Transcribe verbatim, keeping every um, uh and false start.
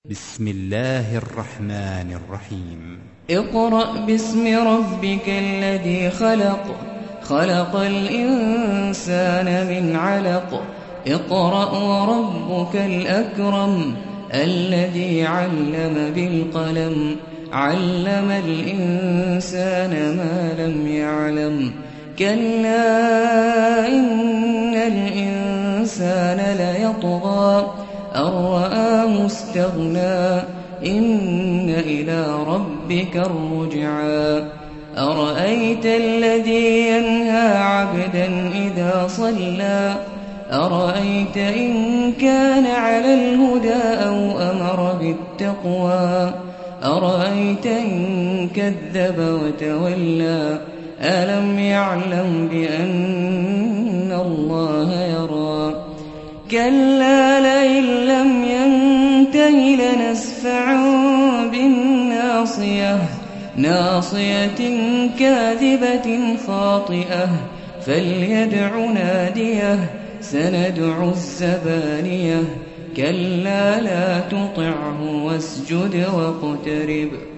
بسم الله الرحمن الرحيم اقرأ باسم ربك الذي خلق خلق الإنسان من علق اقرأ وربك الأكرم الذي علم بالقلم علم الإنسان ما لم يعلم كلا إن الإنسان ليطغى أن رآه استغنى إن إلى ربك الرجعى أرأيت الذي ينهى عبدا إذا صلى أرأيت إن كان على الهدى أو أمر بالتقوى أرأيت إن كذب وتولى ألم يعلم بأن الله يرى كلا لئن لم ينته لنسفعا بالناصية ناصية كاذبة خاطئة فليدع ناديه سندع الزبانية كلا لا تطعه واسجد واقترب